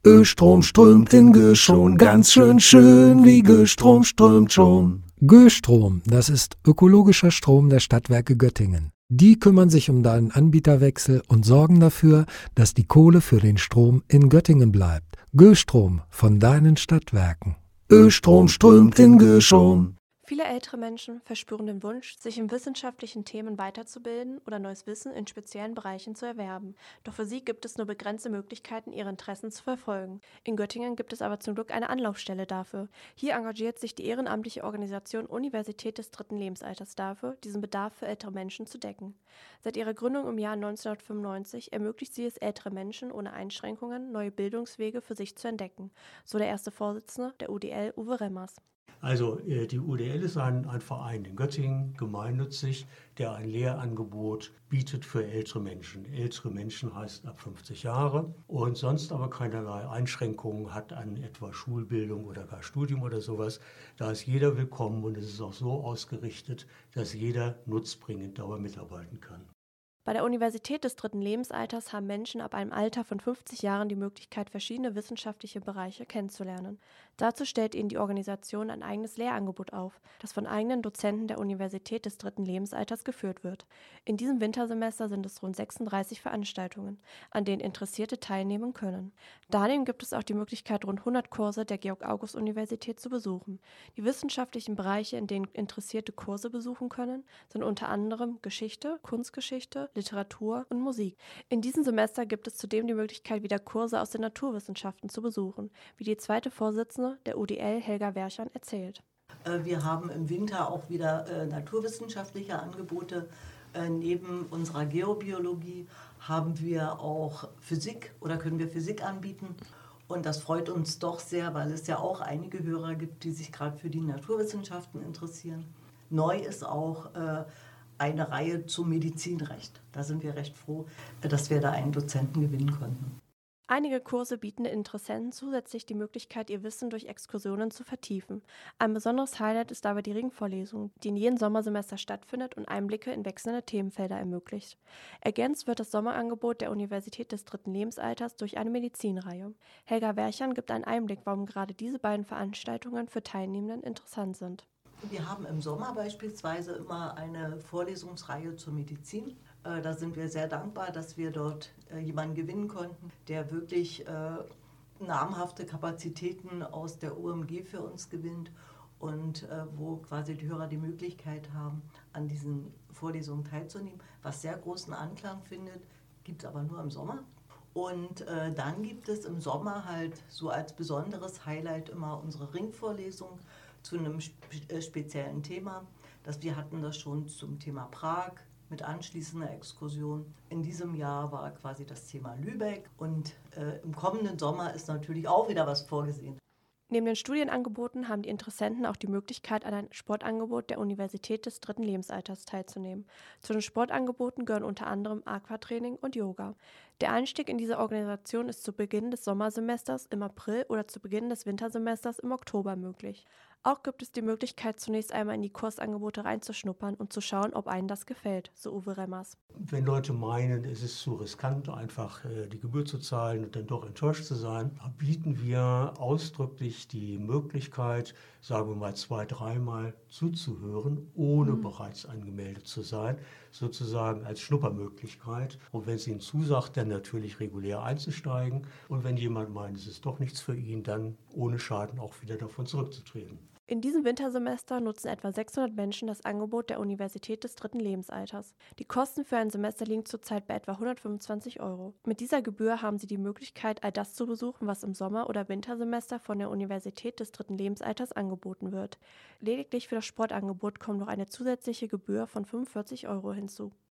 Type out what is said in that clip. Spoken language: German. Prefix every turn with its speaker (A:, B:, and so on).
A: Östrom strömt in Göschon, ganz schön wie Göstrom strömt schon.
B: Göstrom, das ist ökologischer Strom der Stadtwerke Göttingen. Die kümmern sich um deinen Anbieterwechsel und sorgen dafür, dass die Kohle für den Strom in Göttingen bleibt. Göstrom von deinen Stadtwerken.
A: Östrom strömt in Göschon.
C: Viele ältere Menschen verspüren den Wunsch, sich in wissenschaftlichen Themen weiterzubilden oder neues Wissen in speziellen Bereichen zu erwerben. Doch für sie gibt es nur begrenzte Möglichkeiten, ihre Interessen zu verfolgen. In Göttingen gibt es aber zum Glück eine Anlaufstelle dafür. Hier engagiert sich die ehrenamtliche Organisation Universität des dritten Lebensalters dafür, diesen Bedarf für ältere Menschen zu decken. Seit ihrer Gründung im Jahr 1995 ermöglicht sie es ältere Menschen ohne Einschränkungen, neue Bildungswege für sich zu entdecken, so der erste Vorsitzende der UDL, Uwe Remmers.
D: Also die UDL ist ein Verein in Göttingen, gemeinnützig, der ein Lehrangebot bietet für ältere Menschen. Ältere Menschen heißt ab 50 Jahre und sonst aber keinerlei Einschränkungen hat an etwa Schulbildung oder gar Studium oder sowas. Da ist jeder willkommen und es ist auch so ausgerichtet, dass jeder nutzbringend dabei mitarbeiten kann.
C: Bei der Universität des dritten Lebensalters haben Menschen ab einem Alter von 50 Jahren die Möglichkeit, verschiedene wissenschaftliche Bereiche kennenzulernen. Dazu stellt ihnen die Organisation ein eigenes Lehrangebot auf, das von eigenen Dozenten der Universität des dritten Lebensalters geführt wird. In diesem Wintersemester sind es rund 36 Veranstaltungen, an denen Interessierte teilnehmen können. Daneben gibt es auch die Möglichkeit, rund 100 Kurse der Georg-August-Universität zu besuchen. Die wissenschaftlichen Bereiche, in denen Interessierte Kurse besuchen können, sind unter anderem Geschichte, Kunstgeschichte, Literatur und Musik. In diesem Semester gibt es zudem die Möglichkeit, wieder Kurse aus den Naturwissenschaften zu besuchen, wie die zweite Vorsitzende der UDL, Helga Werchern, erzählt.
E: Wir haben im Winter auch wieder naturwissenschaftliche Angebote. Neben unserer Geobiologie haben wir auch Physik oder können wir Physik anbieten. Und das freut uns doch sehr, weil es ja auch einige Hörer gibt, die sich gerade für die Naturwissenschaften interessieren. Neu ist auch eine Reihe zum Medizinrecht. Da sind wir recht froh, dass wir da einen Dozenten gewinnen konnten.
C: Einige Kurse bieten den Interessenten zusätzlich die Möglichkeit, ihr Wissen durch Exkursionen zu vertiefen. Ein besonderes Highlight ist dabei die Ringvorlesung, die in jedem Sommersemester stattfindet und Einblicke in wechselnde Themenfelder ermöglicht. Ergänzt wird das Sommerangebot der Universität des dritten Lebensalters durch eine Medizinreihe. Helga Werchern gibt einen Einblick, warum gerade diese beiden Veranstaltungen für Teilnehmenden interessant sind.
E: Wir haben im Sommer beispielsweise immer eine Vorlesungsreihe zur Medizin. Da sind wir sehr dankbar, dass wir dort jemanden gewinnen konnten, der wirklich namhafte Kapazitäten aus der OMG für uns gewinnt und wo quasi die Hörer die Möglichkeit haben, an diesen Vorlesungen teilzunehmen, was sehr großen Anklang findet, gibt es aber nur im Sommer. Und dann gibt es im Sommer halt so als besonderes Highlight immer unsere Ringvorlesung zu einem speziellen Thema. Wir hatten das schon zum Thema Prag mit anschließender Exkursion. In diesem Jahr war quasi das Thema Lübeck und im kommenden Sommer ist natürlich auch wieder was vorgesehen.
C: Neben den Studienangeboten haben die Interessenten auch die Möglichkeit, an einem Sportangebot der Universität des dritten Lebensalters teilzunehmen. Zu den Sportangeboten gehören unter anderem Aquatraining und Yoga. Der Einstieg in diese Organisation ist zu Beginn des Sommersemesters im April oder zu Beginn des Wintersemesters im Oktober möglich. Auch gibt es die Möglichkeit, zunächst einmal in die Kursangebote reinzuschnuppern und zu schauen, ob einem das gefällt, so Uwe Remmers.
D: Wenn Leute meinen, es ist zu riskant, einfach die Gebühr zu zahlen und dann doch enttäuscht zu sein, bieten wir ausdrücklich die Möglichkeit, sagen wir mal 2-3 Mal zuzuhören, ohne bereits angemeldet zu sein, sozusagen als Schnuppermöglichkeit. Und wenn es Ihnen zusagt, dann natürlich regulär einzusteigen. Und wenn jemand meint, es ist doch nichts für ihn, dann ohne Schaden auch wieder davon zurückzutreten.
C: In diesem Wintersemester nutzen etwa 600 Menschen das Angebot der Universität des dritten Lebensalters. Die Kosten für ein Semester liegen zurzeit bei etwa 125 €. Mit dieser Gebühr haben Sie die Möglichkeit, all das zu besuchen, was im Sommer- oder Wintersemester von der Universität des dritten Lebensalters angeboten wird. Lediglich für das Sportangebot kommt noch eine zusätzliche Gebühr von 45 € hinzu.